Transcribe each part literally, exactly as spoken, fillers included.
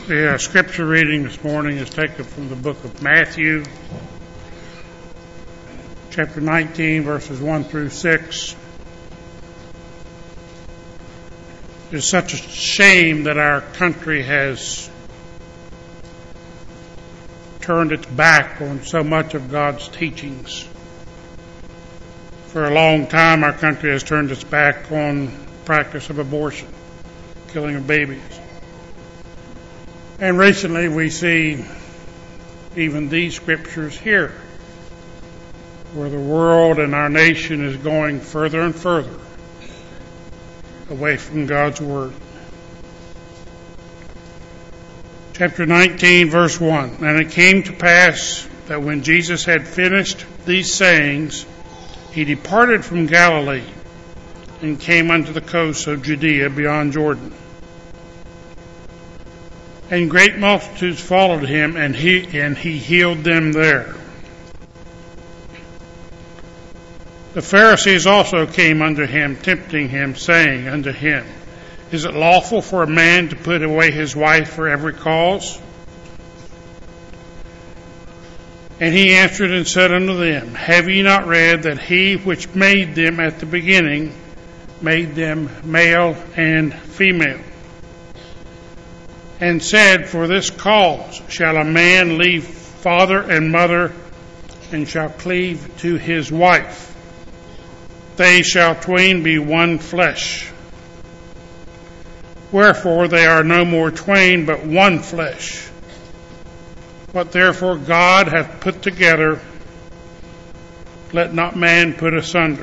The uh, scripture reading this morning is taken from the book of Matthew, chapter nineteen, verses one through six. It's such a shame that our country has turned its back on so much of God's teachings. For a long time, our country has turned its back on the practice of abortion, killing of babies. And recently we see even these scriptures here, where the world and our nation is going further and further away from God's Word. Chapter nineteen, verse one. And it came to pass that when Jesus had finished these sayings, he departed from Galilee and came unto the coast of Judea beyond Jordan. And great multitudes followed him, and he and he healed them there. The Pharisees also came unto him, tempting him, saying unto him, Is it lawful for a man to put away his wife for every cause? And he answered and said unto them, Have ye not read that he which made them at the beginning made them male and female? And said, For this cause shall a man leave father and mother, and shall cleave to his wife. They shall twain be one flesh. Wherefore they are no more twain, but one flesh. What therefore God hath put together, let not man put asunder.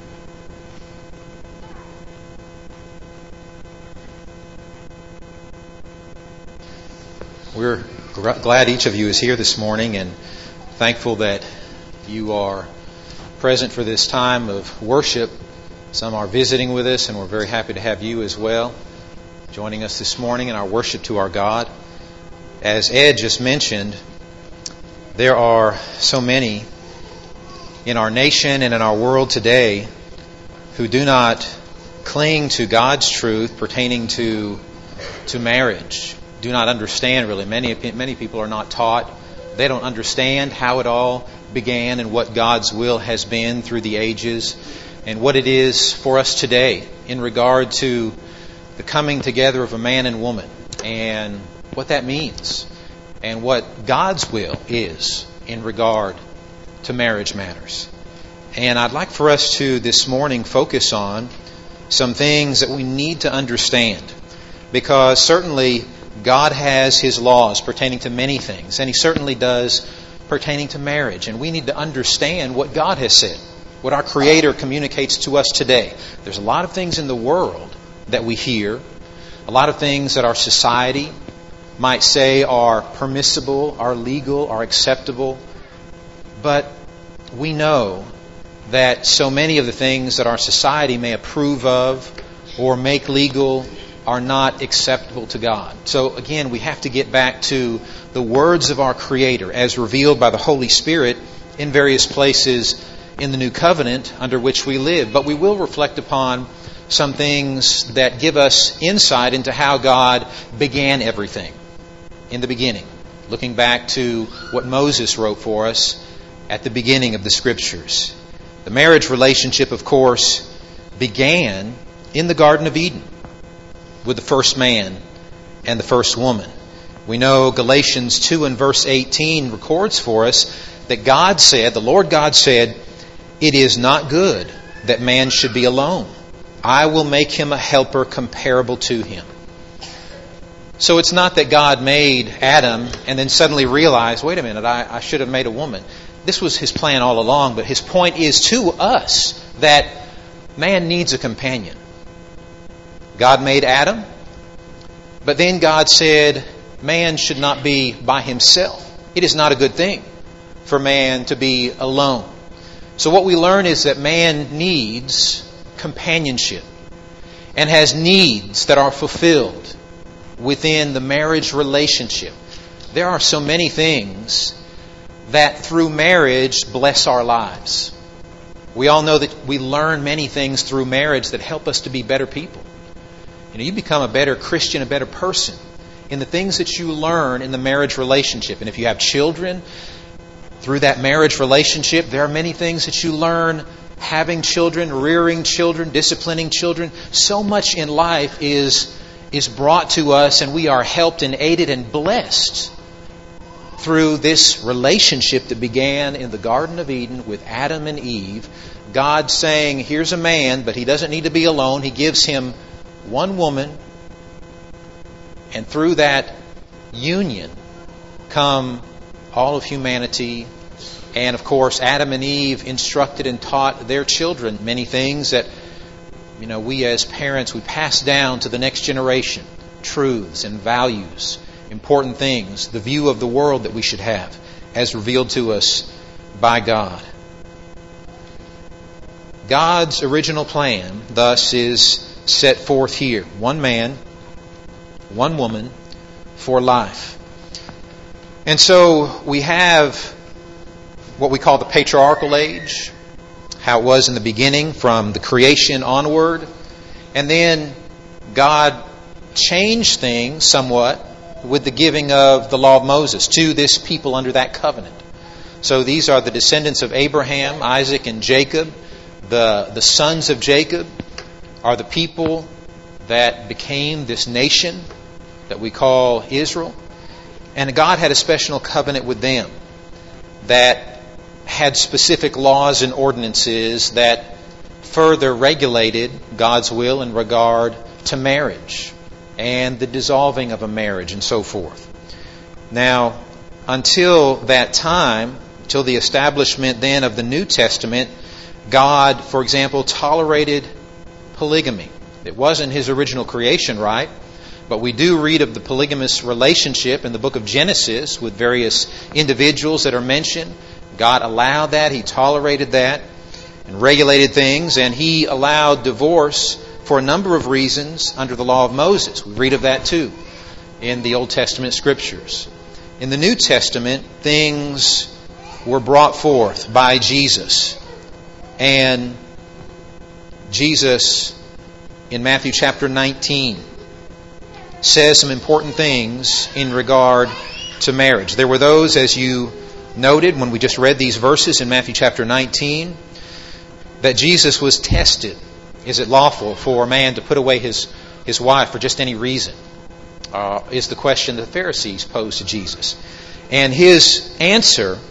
We're glad each of you is here this morning and thankful that you are present for this time of worship. Some are visiting with us, and we're very happy to have you as well joining us this morning in our worship to our God. As Ed just mentioned, there are so many in our nation and in our world today who do not cling to God's truth pertaining to to marriage. Do not understand really. Many many people are not taught. They don't understand how it all began and what God's will has been through the ages and what it is for us today in regard to the coming together of a man and woman and what that means and what God's will is in regard to marriage matters. And I'd like for us to this morning focus on some things that we need to understand, because certainly God has His laws pertaining to many things, and He certainly does pertaining to marriage. And we need to understand what God has said, what our Creator communicates to us today. There's a lot of things in the world that we hear, a lot of things that our society might say are permissible, are legal, are acceptable. But we know that so many of the things that our society may approve of or make legal are not acceptable to God. So again, we have to get back to the words of our Creator as revealed by the Holy Spirit in various places in the New Covenant under which we live. But we will reflect upon some things that give us insight into how God began everything in the beginning, looking back to what Moses wrote for us at the beginning of the Scriptures. The marriage relationship, of course, began in the Garden of Eden with the first man and the first woman. We know Galatians two and verse eighteen records for us that God said, the Lord God said, It is not good that man should be alone. I will make him a helper comparable to him. So it's not that God made Adam and then suddenly realized, wait a minute, I, I should have made a woman. This was His plan all along, but His point is to us that man needs a companion. God made Adam, but then God said man should not be by himself. It is not a good thing for man to be alone. So what we learn is that man needs companionship and has needs that are fulfilled within the marriage relationship. There are so many things that through marriage bless our lives. We all know that we learn many things through marriage that help us to be better people. You know, you become a better Christian, a better person in the things that you learn in the marriage relationship. And if you have children, through that marriage relationship, there are many things that you learn having children, rearing children, disciplining children. So much in life is, is brought to us, and we are helped and aided and blessed through this relationship that began in the Garden of Eden with Adam and Eve. God saying, here's a man, but he doesn't need to be alone. He gives him one woman, and through that union come all of humanity. And of course, Adam and Eve instructed and taught their children many things that, you know, we as parents, we pass down to the next generation. Truths and values, important things, the view of the world that we should have as revealed to us by God. God's original plan, thus, is set forth here. One man, one woman, for life. And so we have what we call the patriarchal age, how it was in the beginning from the creation onward. And then God changed things somewhat with the giving of the law of Moses to this people under that covenant. So these are the descendants of Abraham, Isaac, and Jacob. The, the sons of Jacob are the people that became this nation that we call Israel. And God had a special covenant with them that had specific laws and ordinances that further regulated God's will in regard to marriage and the dissolving of a marriage and so forth. Now, until that time, until the establishment then of the New Testament, God, for example, tolerated polygamy. It wasn't His original creation, right? But we do read of the polygamous relationship in the book of Genesis with various individuals that are mentioned. God allowed that. He tolerated that and regulated things. And He allowed divorce for a number of reasons under the law of Moses. We read of that too in the Old Testament Scriptures. In the New Testament, things were brought forth by Jesus. And Jesus, in Matthew chapter nineteen, says some important things in regard to marriage. There were those, as you noted when we just read these verses in Matthew chapter nineteen, that Jesus was tested. Is it lawful for a man to put away his, his wife for just any reason? Uh, is the question the Pharisees posed to Jesus. And His answer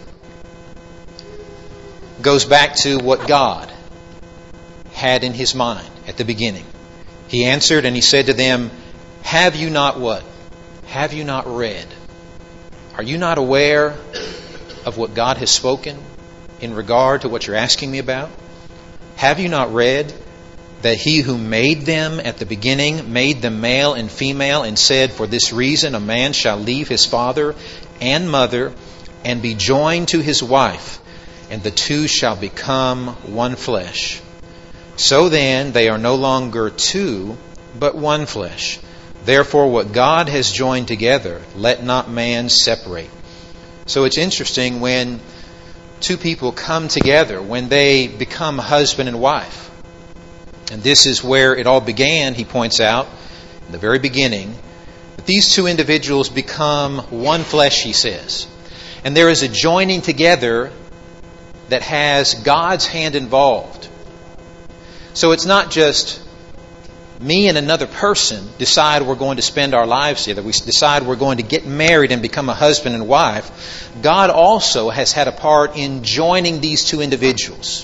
goes back to what God had in His mind at the beginning. He answered and He said to them, have you not what? Have you not read? Are you not aware of what God has spoken in regard to what you're asking me about? Have you not read that He who made them at the beginning made them male and female and said, for this reason a man shall leave his father and mother and be joined to his wife, and the two shall become one flesh. So then they are no longer two, but one flesh. Therefore what God has joined together, let not man separate. So it's interesting when two people come together, when they become husband and wife. And this is where it all began, he points out, in the very beginning. That these two individuals become one flesh, he says. And there is a joining together that has God's hand involved. So it's not just me and another person decide we're going to spend our lives together. We decide we're going to get married and become a husband and wife. God also has had a part in joining these two individuals.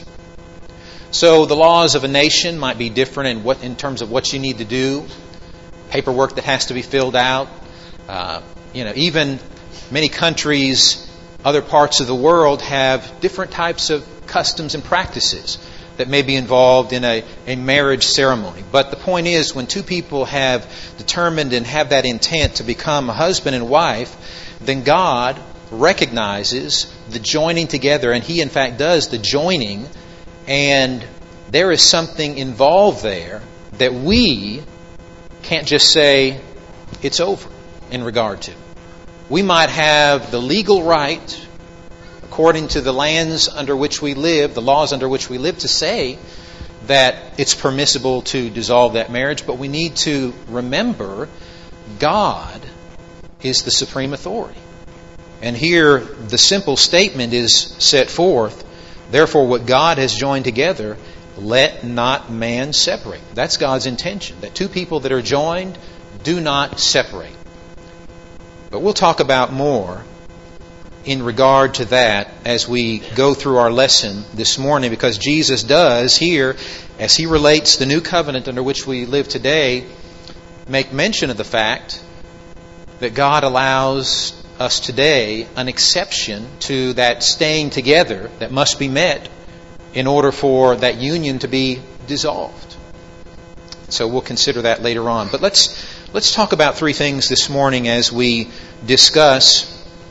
So the laws of a nation might be different in what in terms of what you need to do, paperwork that has to be filled out. Uh, you know, even many countries, other parts of the world have different types of customs and practices that may be involved in a, a marriage ceremony. But the point is, when two people have determined and have that intent to become husband and wife, then God recognizes the joining together, and He in fact does the joining, and there is something involved there that we can't just say it's over in regard to. We might have the legal right, according to the lands under which we live, the laws under which we live, to say that it's permissible to dissolve that marriage. But we need to remember God is the supreme authority. And here the simple statement is set forth, therefore what God has joined together, let not man separate. That's God's intention, that two people that are joined do not separate. But we'll talk about more in regard to that as we go through our lesson this morning, because Jesus does here, as He relates the new covenant under which we live today, make mention of the fact that God allows us today an exception to that staying together that must be met in order for that union to be dissolved. So we'll consider that later on. But let's let's talk about three things this morning as we discuss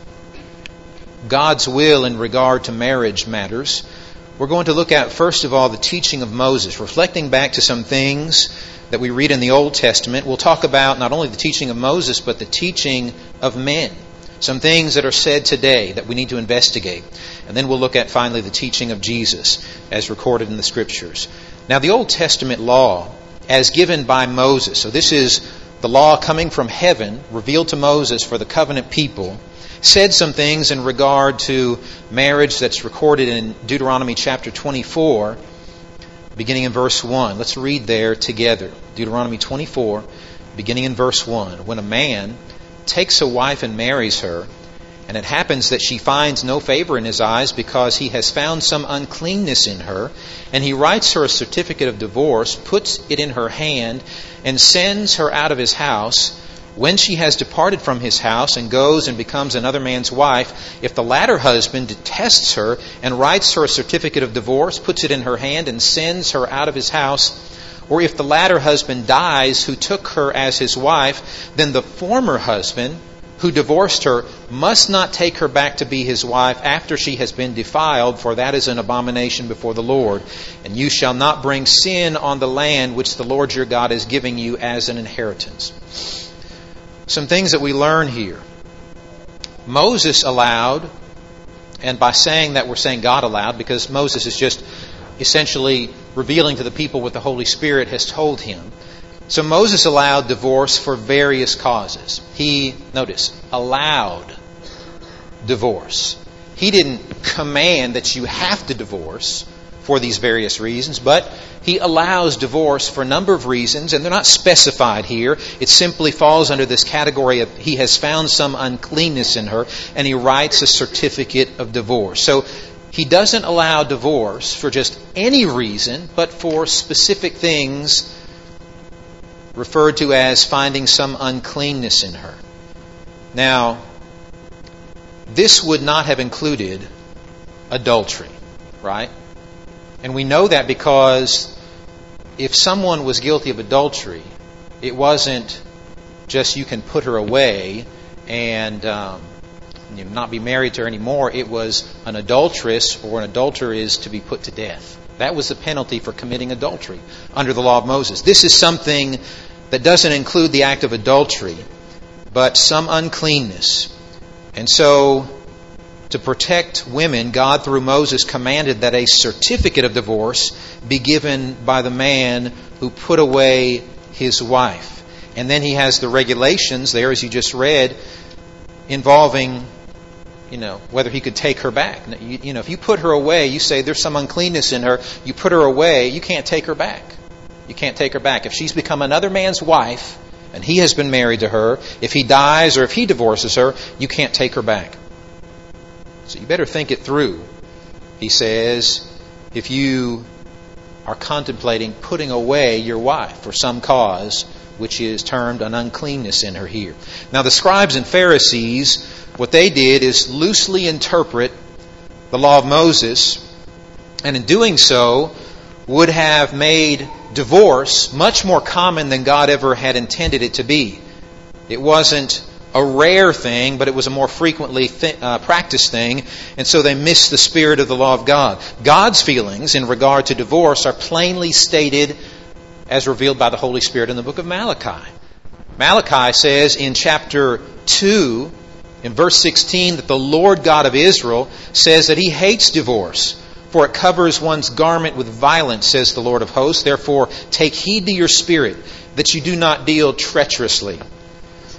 God's will in regard to marriage matters. We're going to look at, first of all, the teaching of Moses, reflecting back to some things that we read in the Old Testament. We'll talk about not only the teaching of Moses, but the teaching of men. Some things that are said today that we need to investigate. And then we'll look at, finally, the teaching of Jesus as recorded in the Scriptures. Now, the Old Testament law, as given by Moses, so this is the law coming from heaven, revealed to Moses for the covenant people, said some things in regard to marriage that's recorded in Deuteronomy chapter twenty-four, beginning in verse one. Let's read there together. Deuteronomy twenty-four, beginning in verse one. When a man takes a wife and marries her, and it happens that she finds no favor in his eyes because he has found some uncleanness in her, and he writes her a certificate of divorce, puts it in her hand, and sends her out of his house, when she has departed from his house and goes and becomes another man's wife, if the latter husband detests her and writes her a certificate of divorce, puts it in her hand, and sends her out of his house, or if the latter husband dies who took her as his wife, then the former husband who divorced her must not take her back to be his wife after she has been defiled, for that is an abomination before the Lord. And you shall not bring sin on the land which the Lord your God is giving you as an inheritance. Some things that we learn here. Moses allowed, and by saying that we're saying God allowed, because Moses is just essentially revealing to the people what the Holy Spirit has told him. So Moses allowed divorce for various causes. He, notice, allowed divorce. He didn't command that you have to divorce for these various reasons, but He allows divorce for a number of reasons, and they're not specified here. It simply falls under this category of he has found some uncleanness in her, and he writes a certificate of divorce. So He doesn't allow divorce for just any reason, but for specific things referred to as finding some uncleanness in her. Now, this would not have included adultery, right? And we know that because if someone was guilty of adultery, it wasn't just you can put her away and um, you know, not be married to her anymore. It was an adulteress or an adulterer is to be put to death. That was the penalty for committing adultery under the law of Moses. This is something that doesn't include the act of adultery, but some uncleanness. And so, to protect women, God through Moses commanded that a certificate of divorce be given by the man who put away his wife. And then He has the regulations there, as you just read, involving, you know, whether he could take her back. You, you know, if you put her away, you say there's some uncleanness in her, you put her away, you can't take her back. You can't take her back. If she's become another man's wife, and he has been married to her, if he dies or if he divorces her, you can't take her back. So you better think it through. He says, if you are contemplating putting away your wife for some cause, which is termed an uncleanness in her here. Now the scribes and Pharisees, what they did is loosely interpret the law of Moses, and in doing so would have made divorce much more common than God ever had intended it to be. It wasn't a rare thing, but it was a more frequently th- uh, practiced thing, and so they missed the spirit of the law of God. God's feelings in regard to divorce are plainly stated as revealed by the Holy Spirit in the book of Malachi. Malachi says in chapter two, in verse sixteen, that the Lord God of Israel says that He hates divorce, for it covers one's garment with violence, says the Lord of hosts. Therefore, take heed to your spirit, that you do not deal treacherously.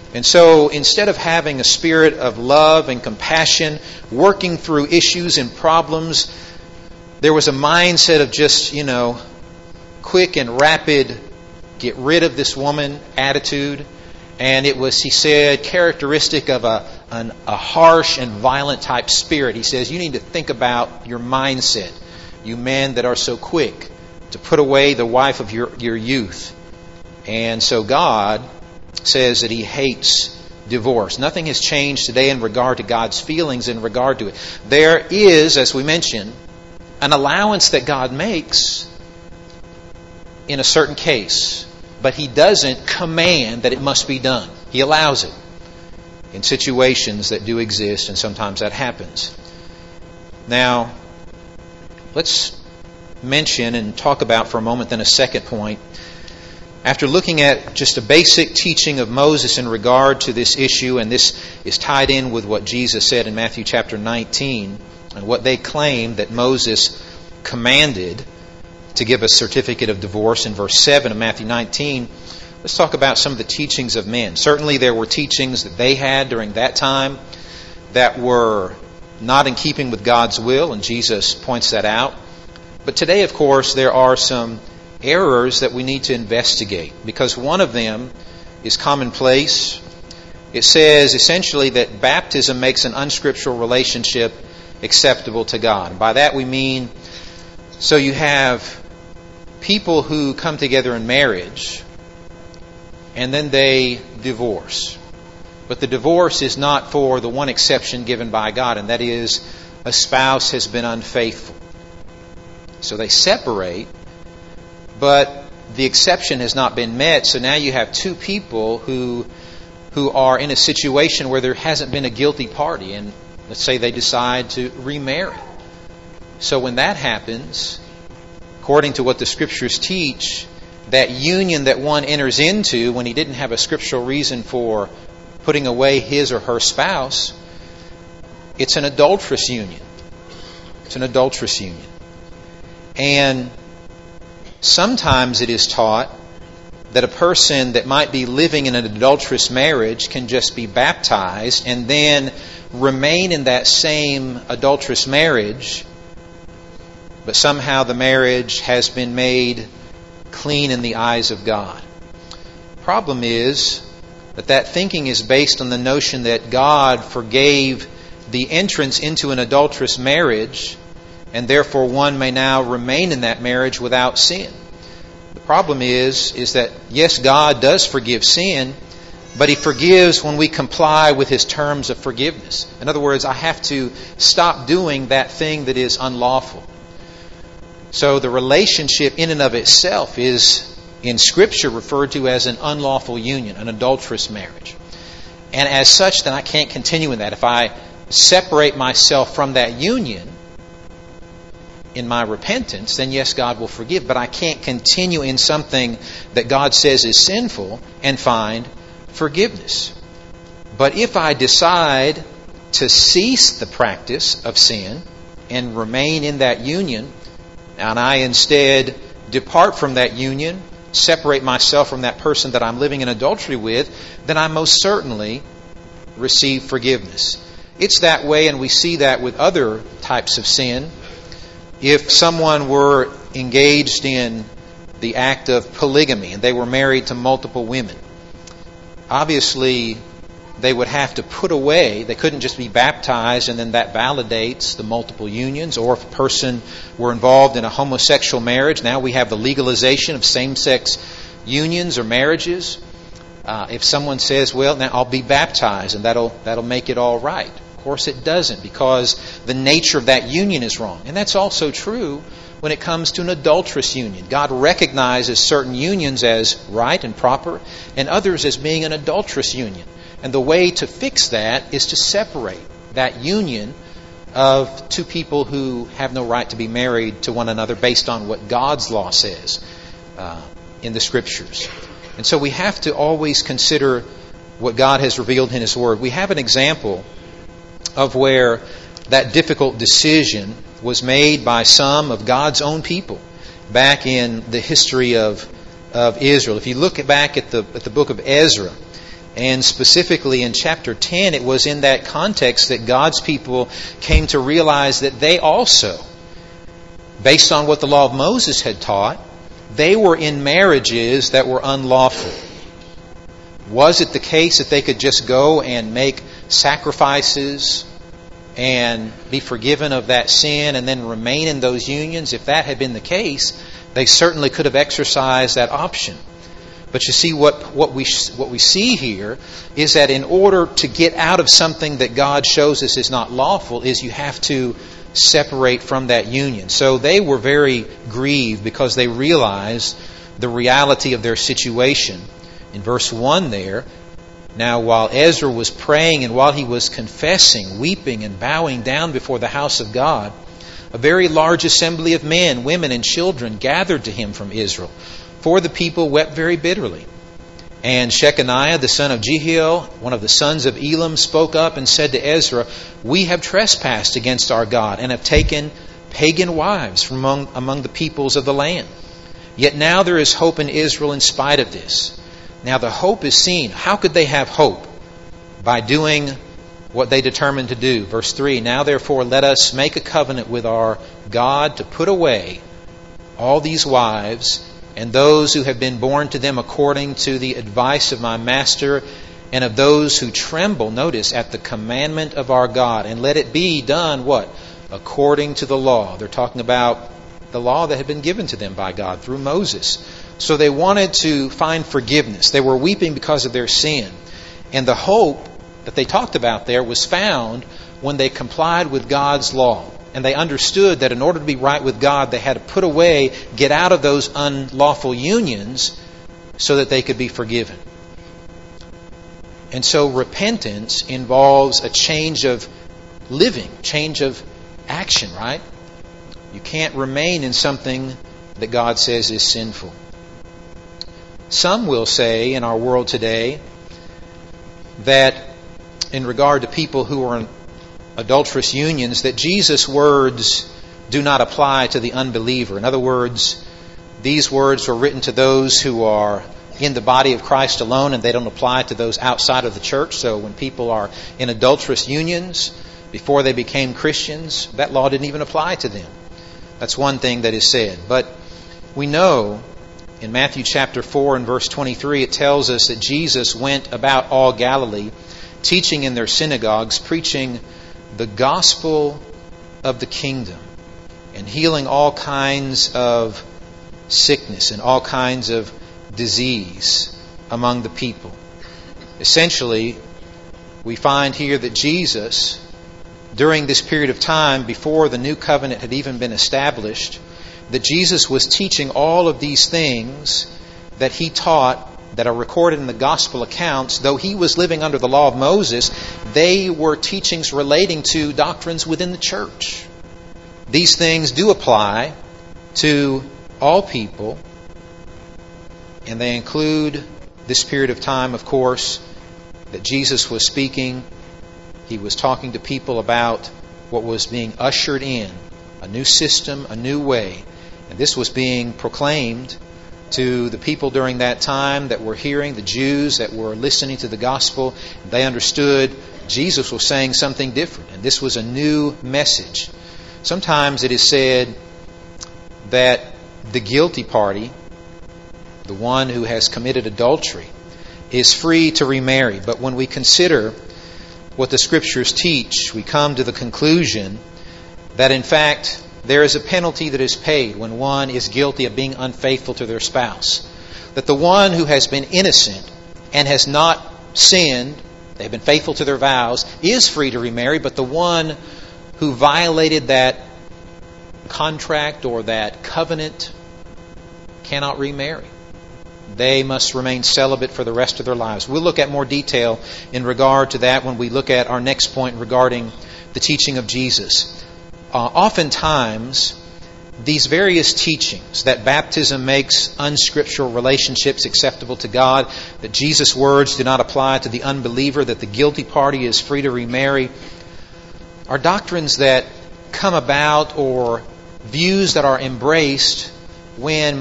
And so instead of having a spirit of love and compassion, working through issues and problems, there was a mindset of just, you know, quick and rapid, get rid of this woman attitude. And it was, he said, characteristic of a, an, a harsh and violent type spirit. He says, you need to think about your mindset, you men that are so quick to put away the wife of your, your youth. And so God says that He hates divorce. Nothing has changed today in regard to God's feelings in regard to it. There is, as we mentioned, an allowance that God makes in a certain case, but He doesn't command that it must be done. He allows it in situations that do exist, and sometimes that happens. Now, let's mention and talk about for a moment then a second point. After looking at just a basic teaching of Moses in regard to this issue, and this is tied in with what Jesus said in Matthew chapter nineteen, and what they claimed that Moses commanded to give a certificate of divorce in verse seven of Matthew nineteen, let's talk about some of the teachings of men. Certainly there were teachings that they had during that time that were not in keeping with God's will, and Jesus points that out. But today, of course, there are some errors that we need to investigate, because one of them is commonplace. It says essentially that baptism makes an unscriptural relationship acceptable to God. By that we mean, so you have people who come together in marriage and then they divorce. But the divorce is not for the one exception given by God, and that is a spouse has been unfaithful. So they separate, but the exception has not been met. So now you have two people who who are in a situation where there hasn't been a guilty party, and let's say they decide to remarry. So when that happens, according to what the Scriptures teach, that union that one enters into when he didn't have a scriptural reason for putting away his or her spouse, it's an adulterous union. It's an adulterous union. And sometimes it is taught that a person that might be living in an adulterous marriage can just be baptized and then remain in that same adulterous marriage, but somehow the marriage has been made clean in the eyes of God. Problem is that that thinking is based on the notion that God forgave the entrance into an adulterous marriage, and therefore one may now remain in that marriage without sin. The problem is, is that yes, God does forgive sin, but He forgives when we comply with His terms of forgiveness. In other words, I have to stop doing that thing that is unlawful. So the relationship in and of itself is, in Scripture, referred to as an unlawful union, an adulterous marriage. And as such, then I can't continue in that. If I separate myself from that union in my repentance, then yes, God will forgive. But I can't continue in something that God says is sinful and find forgiveness. But if I decide to cease the practice of sin and remain in that union, and I instead depart from that union, separate myself from that person that I'm living in adultery with, then I most certainly receive forgiveness. It's that way, and we see that with other types of sin. If someone were engaged in the act of polygamy and they were married to multiple women, obviously they would have to put away, they couldn't just be baptized and then that validates the multiple unions. Or if a person were involved in a homosexual marriage, now we have the legalization of same-sex unions or marriages. Uh, if someone says, well, now I'll be baptized and that'll that'll make it all right. Of course it doesn't, because the nature of that union is wrong. And that's also true when it comes to an adulterous union. God recognizes certain unions as right and proper and others as being an adulterous union. And the way to fix that is to separate that union of two people who have no right to be married to one another based on what God's law says uh, in the Scriptures. And so we have to always consider what God has revealed in His Word. We have an example of where that difficult decision was made by some of God's own people back in the history of, of Israel. If you look back at the, at the book of Ezra, And specifically in chapter ten, it was in that context that God's people came to realize that they also, based on what the law of Moses had taught, they were in marriages that were unlawful. Was it the case that they could just go and make sacrifices and be forgiven of that sin and then remain in those unions? If that had been the case, they certainly could have exercised that option. But you see, what, what we what we see here is that in order to get out of something that God shows us is not lawful, is you have to separate from that union. So they were very grieved because they realized the reality of their situation. In verse one there, now while Ezra was praying and while he was confessing, weeping and bowing down before the house of God, a very large assembly of men, women, and children gathered to him from Israel. For the people wept very bitterly. And Shechaniah, the son of Jehiel, one of the sons of Elam, spoke up and said to Ezra, "We have trespassed against our God and have taken pagan wives from among, among the peoples of the land. Yet now there is hope in Israel in spite of this." Now the hope is seen. How could they have hope? By doing what they determined to do. Verse three, "Now therefore let us make a covenant with our God to put away all these wives and those who have been born to them according to the advice of my master, and of those who tremble," notice, "at the commandment of our God. And let it be done," what? "According to the law." They're talking about the law that had been given to them by God through Moses. So they wanted to find forgiveness. They were weeping because of their sin. And the hope that they talked about there was found when they complied with God's law. And they understood that in order to be right with God, they had to put away, get out of those unlawful unions so that they could be forgiven. And so repentance involves a change of living, change of action, right? You can't remain in something that God says is sinful. Some will say in our world today that in regard to people who are in adulterous unions, that Jesus' words do not apply to the unbeliever. In other words, these words were written to those who are in the body of Christ alone, and they don't apply to those outside of the church. So when people are in adulterous unions before they became Christians, that law didn't even apply to them. That's one thing that is said. But we know in Matthew chapter four and verse twenty-three, it tells us that Jesus went about all Galilee, teaching in their synagogues, preaching the gospel of the kingdom, and healing all kinds of sickness and all kinds of disease among the people. Essentially, we find here that Jesus, during this period of time before the new covenant had even been established, that Jesus was teaching all of these things that he taught that are recorded in the gospel accounts. Though he was living under the law of Moses, they were teachings relating to doctrines within the church. These things do apply to all people, and they include this period of time, of course, that Jesus was speaking. He was talking to people about what was being ushered in, a new system, a new way. And this was being proclaimed to the people during that time that were hearing, the Jews that were listening to the gospel. They understood Jesus was saying something different, and this was a new message. Sometimes it is said that the guilty party, the one who has committed adultery, is free to remarry. But when we consider what the Scriptures teach, we come to the conclusion that in fact there is a penalty that is paid when one is guilty of being unfaithful to their spouse. That the one who has been innocent and has not sinned, they have been faithful to their vows, is free to remarry, but the one who violated that contract or that covenant cannot remarry. They must remain celibate for the rest of their lives. We'll look at more detail in regard to that when we look at our next point regarding the teaching of Jesus. Uh, oftentimes, these various teachings, that baptism makes unscriptural relationships acceptable to God, that Jesus' words do not apply to the unbeliever, that the guilty party is free to remarry, are doctrines that come about or views that are embraced when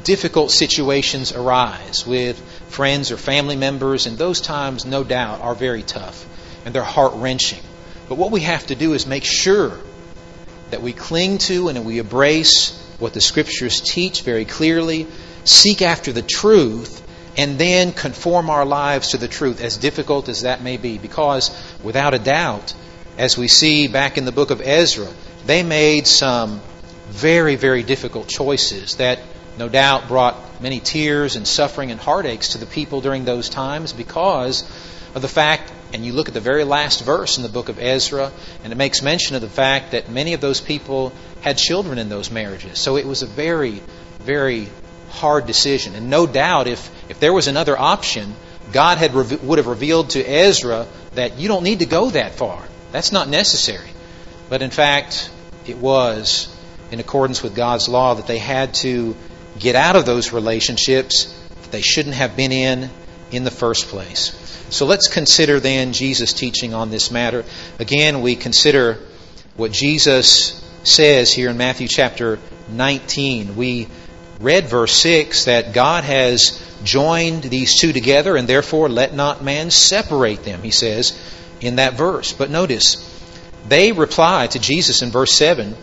difficult situations arise with friends or family members, and those times, no doubt, are very tough and they're heart-wrenching. But what we have to do is make sure that we cling to and we embrace what the Scriptures teach very clearly, seek after the truth, and then conform our lives to the truth, as difficult as that may be. Because, without a doubt, as we see back in the book of Ezra, they made some very, very difficult choices that no doubt brought many tears and suffering and heartaches to the people during those times because of the fact, and you look at the very last verse in the book of Ezra, and it makes mention of the fact that many of those people had children in those marriages. So it was a very, very hard decision. And no doubt if, if there was another option, God had would have revealed to Ezra that you don't need to go that far. That's not necessary. But in fact, it was in accordance with God's law that they had to get out of those relationships that they shouldn't have been in in the first place. So let's consider then Jesus' teaching on this matter. Again, we consider what Jesus says here in Matthew chapter nineteen. We read verse six that God has joined these two together, and therefore let not man separate them, he says in that verse. But notice, they reply to Jesus in verse seven,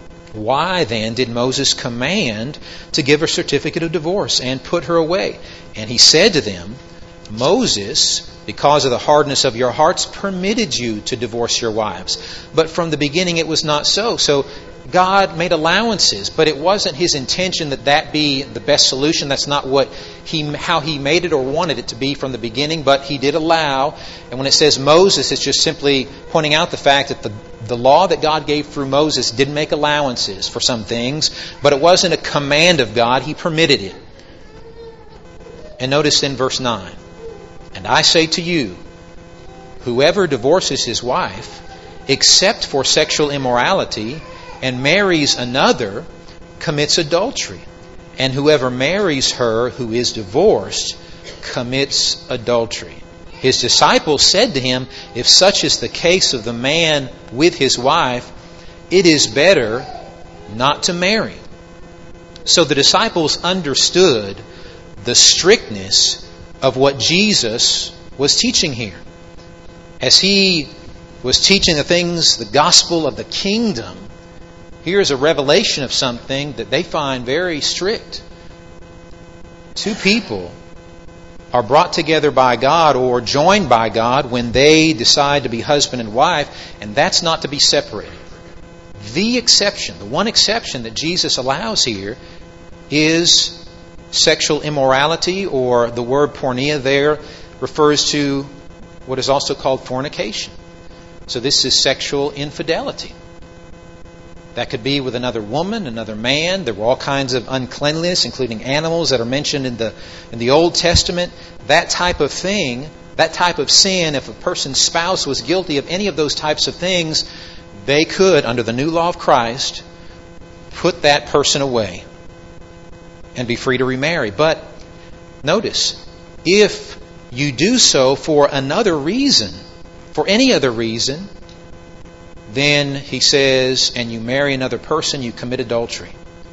why then did Moses command to give a certificate of divorce and put her away? And he said to them, Moses, because of the hardness of your hearts, permitted you to divorce your wives. But from the beginning it was not so. So God made allowances, but it wasn't His intention that that be the best solution. That's not what he, how He made it or wanted it to be from the beginning, but He did allow. And when it says Moses, it's just simply pointing out the fact that the, the law that God gave through Moses did make allowances for some things, but it wasn't a command of God. He permitted it. And notice in verse nine, and I say to you, whoever divorces his wife, except for sexual immorality, and marries another, commits adultery. And whoever marries her who is divorced commits adultery. His disciples said to him, if such is the case of the man with his wife, it is better not to marry. So the disciples understood the strictness of what Jesus was teaching here. As He was teaching the things, the gospel of the kingdom, here's a revelation of something that they find very strict. Two people are brought together by God or joined by God when they decide to be husband and wife, and that's not to be separated. The exception, the one exception that Jesus allows here is sexual immorality, or the word porneia there refers to what is also called fornication. So this is sexual infidelity. That could be with another woman, another man. There were all kinds of uncleanliness, including animals, that are mentioned in the in the Old Testament. That type of thing, that type of sin, if a person's spouse was guilty of any of those types of things, they could, under the new law of Christ, put that person away and be free to remarry. But notice, if you do so for another reason, for any other reason, then he says, and you marry another person, you commit adultery.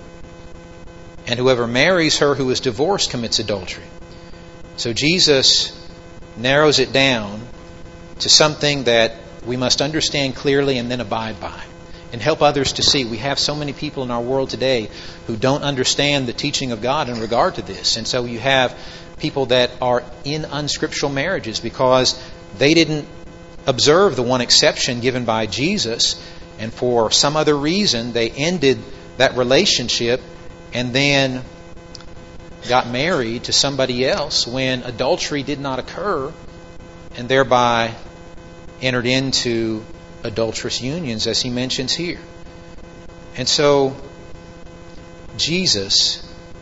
And whoever marries her who is divorced commits adultery. So Jesus narrows it down to something that we must understand clearly and then abide by, and help others to see. We have so many people in our world today who don't understand the teaching of God in regard to this. And so you have people that are in unscriptural marriages because they didn't observe the one exception given by Jesus, and for some other reason they ended that relationship and then got married to somebody else when adultery did not occur, and thereby entered into adulterous unions, as he mentions here. And so Jesus,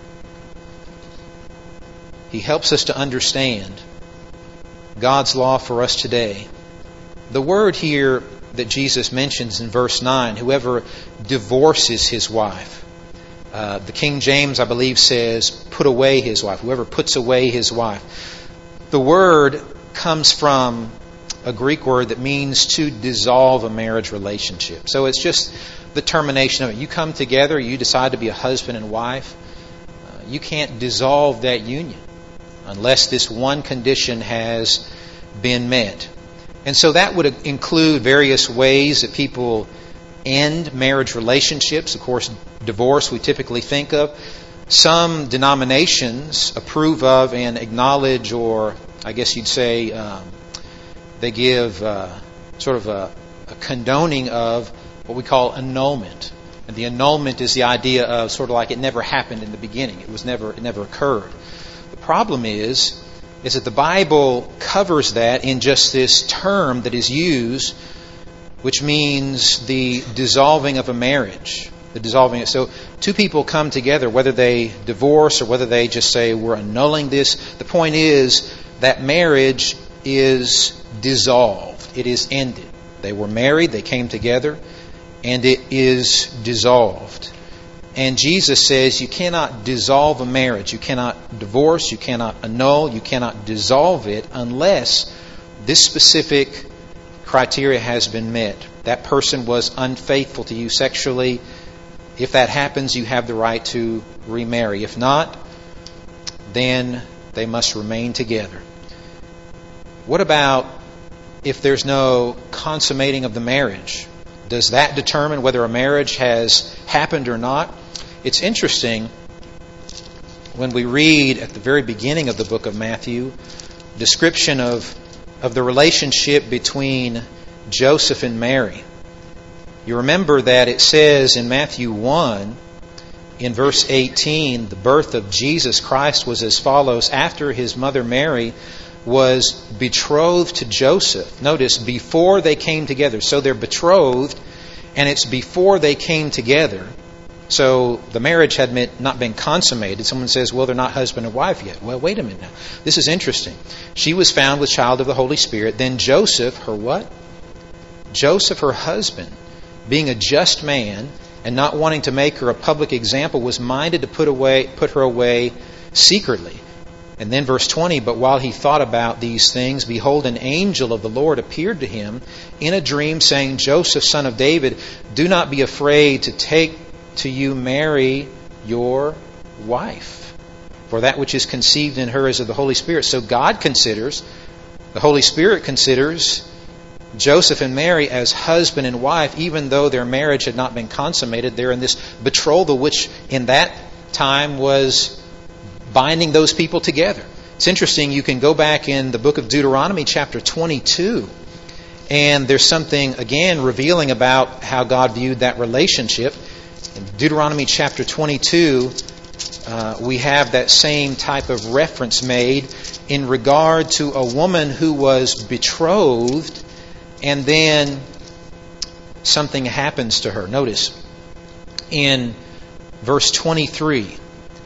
He helps us to understand God's law for us today. The word here that Jesus mentions in verse nine, whoever divorces his wife. Uh, the King James, I believe, says, put away his wife. Whoever puts away his wife. The word comes from a Greek word that means to dissolve a marriage relationship. So it's just the termination of it. You come together, you decide to be a husband and wife. Uh, you can't dissolve that union unless this one condition has been met. And so that would include various ways that people end marriage relationships. Of course, divorce we typically think of. Some denominations approve of and acknowledge, or I guess you'd say um, they give uh, sort of a, a condoning of what we call annulment. And the annulment is the idea of sort of like it never happened in the beginning. It was never, it never occurred. The problem is, is that the Bible covers that in just this term that is used, which means the dissolving of a marriage. The dissolving. So two people come together, whether they divorce or whether they just say we're annulling this. The point is that marriage is dissolved. It is ended. They were married, they came together, and it is dissolved. And Jesus says you cannot dissolve a marriage. You cannot divorce. You cannot annul. You cannot dissolve it unless this specific criteria has been met. That person was unfaithful to you sexually. If that happens, you have the right to remarry. If not, then they must remain together. What about if there's no consummating of the marriage? Does that determine whether a marriage has happened or not? It's interesting when we read at the very beginning of the book of Matthew, description of, of the relationship between Joseph and Mary. You remember that it says in Matthew one, in verse eighteen, the birth of Jesus Christ was as follows. After his mother Mary was betrothed to Joseph. Notice, before they came together. So they're betrothed, and it's before they came together. So the marriage had not been consummated. Someone says, well, they're not husband and wife yet. Well, wait a minute now. This is interesting. She was found with child of the Holy Spirit. Then Joseph, her what? Joseph, her husband, being a just man and not wanting to make her a public example, was minded to put away, put her away secretly. And then verse twenty, but while he thought about these things, behold, an angel of the Lord appeared to him in a dream, saying, Joseph, son of David, do not be afraid to take to you Mary, your wife. For that which is conceived in her is of the Holy Spirit. So God considers, the Holy Spirit considers Joseph and Mary as husband and wife, even though their marriage had not been consummated. They're in this betrothal, which in that time was binding those people together. It's interesting, you can go back in the book of Deuteronomy chapter twenty-two, and there's something, again, revealing about how God viewed that relationship. In Deuteronomy chapter twenty-two, uh, we have that same type of reference made in regard to a woman who was betrothed, and then something happens to her. Notice, in verse twenty-three,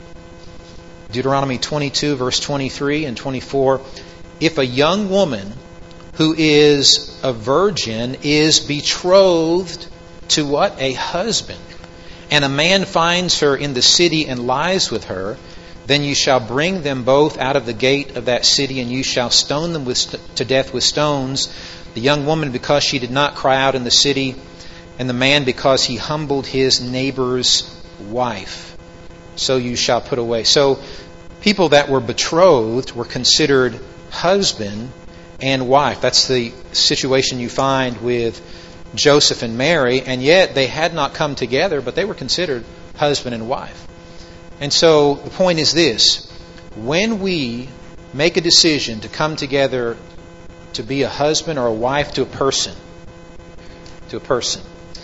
Deuteronomy twenty-two, verse twenty-three and twenty-four, if a young woman who is a virgin is betrothed to what? A husband, and a man finds her in the city and lies with her, then you shall bring them both out of the gate of that city, and you shall stone them with st- to death with stones, the young woman because she did not cry out in the city, and the man because he humbled his neighbor's wife. So you shall put away. So people that were betrothed were considered husband and wife. That's the situation you find with Joseph and Mary, and yet they had not come together, but they were considered husband and wife. And so the point is this: when we make a decision to come together to be a husband or a wife to a person, to a person,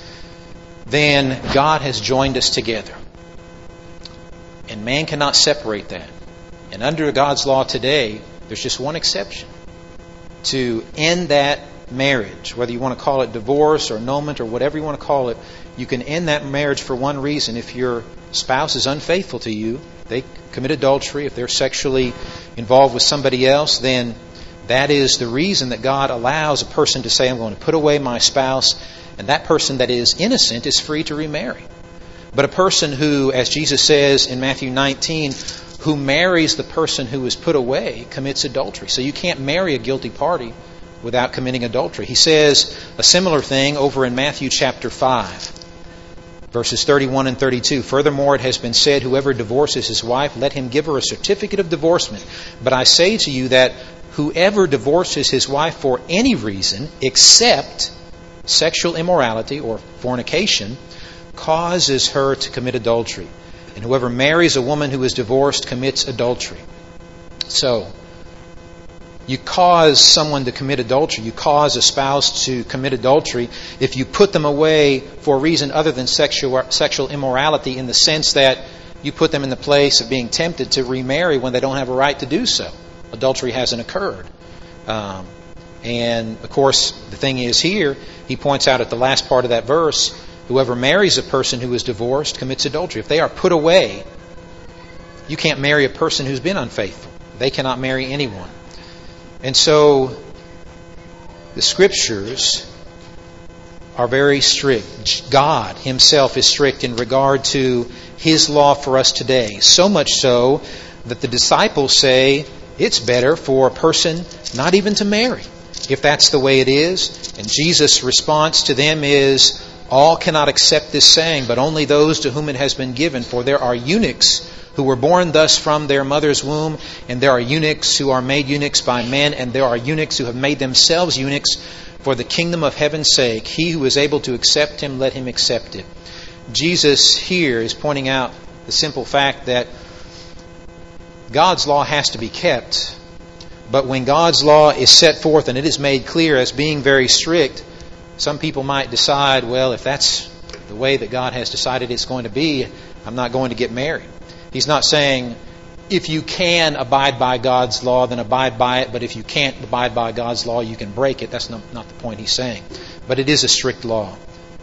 then God has joined us together. And man cannot separate that. And under God's law today, there's just one exception: to end that marriage. Whether you want to call it divorce or annulment or whatever you want to call it, you can end that marriage for one reason. If your spouse is unfaithful to you, they commit adultery, if they're sexually involved with somebody else, then that is the reason that God allows a person to say, I'm going to put away my spouse, and that person that is innocent is free to remarry. But a person who, as Jesus says in Matthew nineteen, who marries the person who is put away commits adultery. So you can't marry a guilty party without committing adultery. He says a similar thing over in Matthew chapter five. Verses thirty-one and thirty-two, furthermore, it has been said, whoever divorces his wife, let him give her a certificate of divorcement. But I say to you that whoever divorces his wife for any reason, except sexual immorality or fornication, causes her to commit adultery. And whoever marries a woman who is divorced commits adultery. So, you cause someone to commit adultery. You cause a spouse to commit adultery if you put them away for a reason other than sexual sexual immorality, in the sense that you put them in the place of being tempted to remarry when they don't have a right to do so. Adultery hasn't occurred. Um, and, of course, the thing is here, he points out at the last part of that verse, whoever marries a person who is divorced commits adultery. If they are put away, you can't marry a person who's been unfaithful. They cannot marry anyone. And so, the Scriptures are very strict. God Himself is strict in regard to His law for us today. So much so that the disciples say it's better for a person not even to marry, if that's the way it is. And Jesus' response to them is, all cannot accept this saying, but only those to whom it has been given. For there are eunuchs who were born thus from their mother's womb, and there are eunuchs who are made eunuchs by men, and there are eunuchs who have made themselves eunuchs for the kingdom of heaven's sake. He who is able to accept him, let him accept it. Jesus here is pointing out the simple fact that God's law has to be kept, but when God's law is set forth and it is made clear as being very strict, some people might decide, well, if that's the way that God has decided it's going to be, I'm not going to get married. He's not saying, if you can abide by God's law, then abide by it, but if you can't abide by God's law, you can break it. That's not, not the point he's saying. But it is a strict law.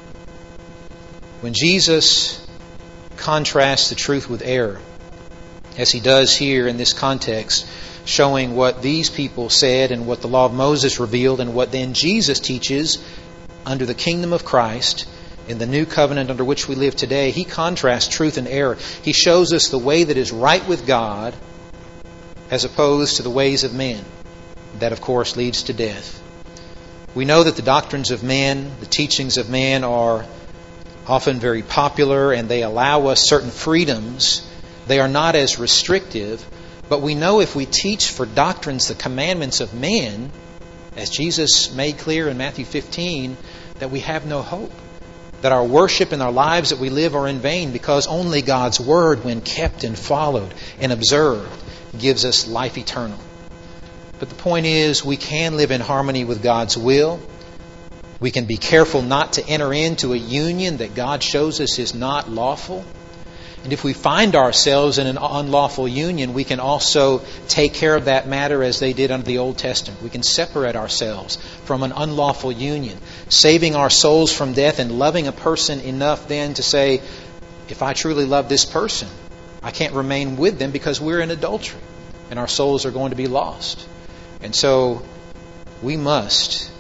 When Jesus contrasts the truth with error, as he does here in this context, showing what these people said and what the law of Moses revealed and what then Jesus teaches under the kingdom of Christ, in the new covenant under which we live today, he contrasts truth and error. He shows us the way that is right with God as opposed to the ways of men. That, of course, leads to death. We know that the doctrines of men, the teachings of men, are often very popular and they allow us certain freedoms. They are not as restrictive, but we know if we teach for doctrines the commandments of men, as Jesus made clear in Matthew fifteen, that we have no hope. That our worship and our lives that we live are in vain, because only God's Word, when kept and followed and observed, gives us life eternal. But the point is, we can live in harmony with God's will. We can be careful not to enter into a union that God shows us is not lawful. And if we find ourselves in an unlawful union, we can also take care of that matter as they did under the Old Testament. We can separate ourselves from an unlawful union, saving our souls from death and loving a person enough then to say, if I truly love this person, I can't remain with them because we're in adultery and our souls are going to be lost. And so we must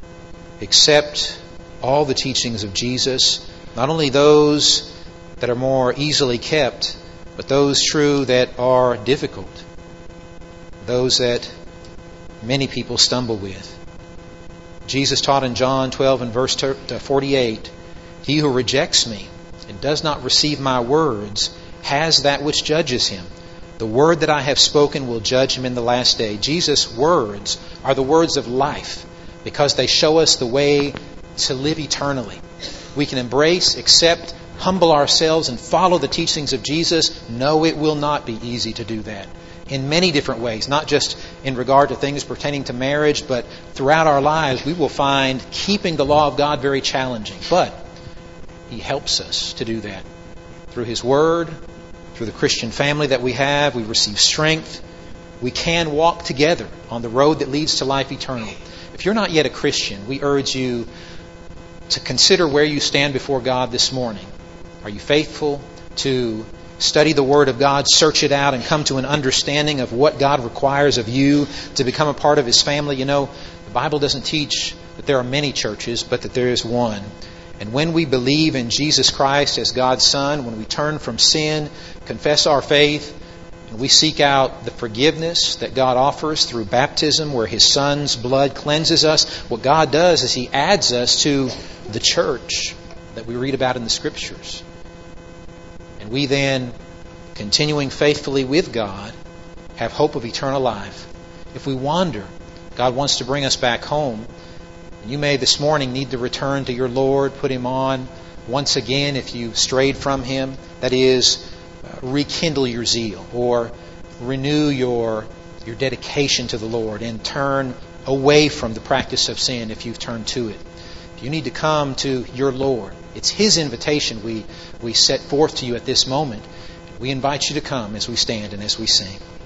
accept all the teachings of Jesus, not only those that are more easily kept, but those true that are difficult, those that many people stumble with. Jesus taught in John twelve and verse forty-eight, he who rejects me and does not receive my words has that which judges him. The word that I have spoken will judge him in the last day. Jesus' words are the words of life because they show us the way to live eternally. We can embrace, accept, humble ourselves and follow the teachings of Jesus. No, it will not be easy to do that. In many different ways, not just in regard to things pertaining to marriage, but throughout our lives we will find keeping the law of God very challenging. But He helps us to do that. Through His Word, through the Christian family that we have, we receive strength. We can walk together on the road that leads to life eternal. If you're not yet a Christian, we urge you to consider where you stand before God this morning. Are you faithful to study the Word of God, search it out, and come to an understanding of what God requires of you to become a part of His family? You know, the Bible doesn't teach that there are many churches, but that there is one. And when we believe in Jesus Christ as God's Son, when we turn from sin, confess our faith, and we seek out the forgiveness that God offers through baptism, where His Son's blood cleanses us, what God does is He adds us to the church that we read about in the Scriptures. And we then, continuing faithfully with God, have hope of eternal life. If we wander, God wants to bring us back home. You may this morning need to return to your Lord, put Him on once again if you strayed from Him. That is, uh, rekindle your zeal or renew your, your dedication to the Lord and turn away from the practice of sin if you've turned to it. If you need to come to your Lord, it's His invitation we, we set forth to you at this moment. We invite you to come as we stand and as we sing.